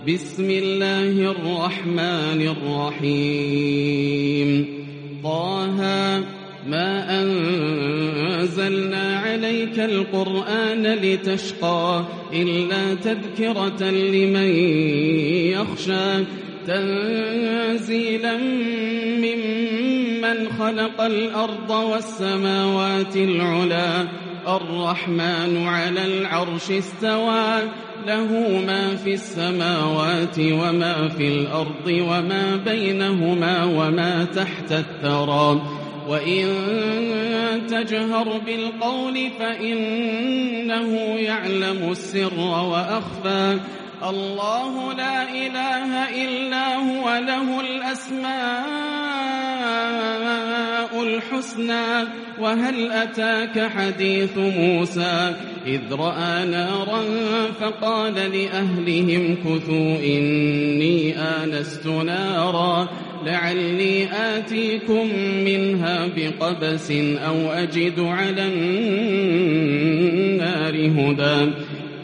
بسم الله الرحمن الرحيم طه ما أنزلنا عليك القرآن لتشقى إلا تذكرة لمن يخشى تنزيلا ممن خلق الأرض والسماوات العلى الرحمن على العرش استوى له ما في السماوات وما في الأرض وما بينهما وما تحت الثرى وإن تجهر بالقول فإنه يعلم السر وأخفى الله لا إله إلا هو له الأسماء الحسنى وهل أتاك حديث موسى إذ رأى نارا فقال لأهلهم كثوا إني آنست نارا لعلي آتيكم منها بقبس أو أجد على النار هدى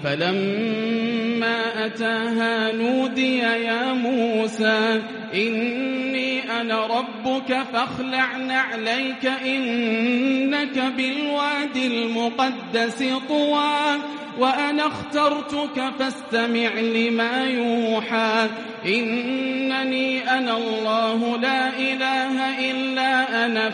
فلما أتاها نودي يا موسى إني أنا ربك فاخلع نعليك إنك بالوادي المقدس طوى وأنا اخترتك فاستمع لما يوحى إنني أنا الله لا إله إلا أنا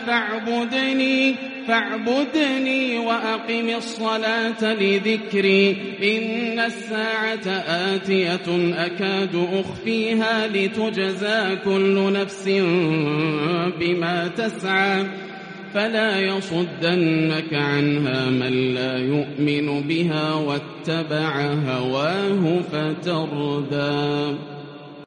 فاعبدني وأقم الصلاة لذكري إن الساعة آتية أكاد أخفيها لتجزى كل نفس بما تسعى فلا يصدنك عنها من لا يؤمن بها واتبع هواه فتردى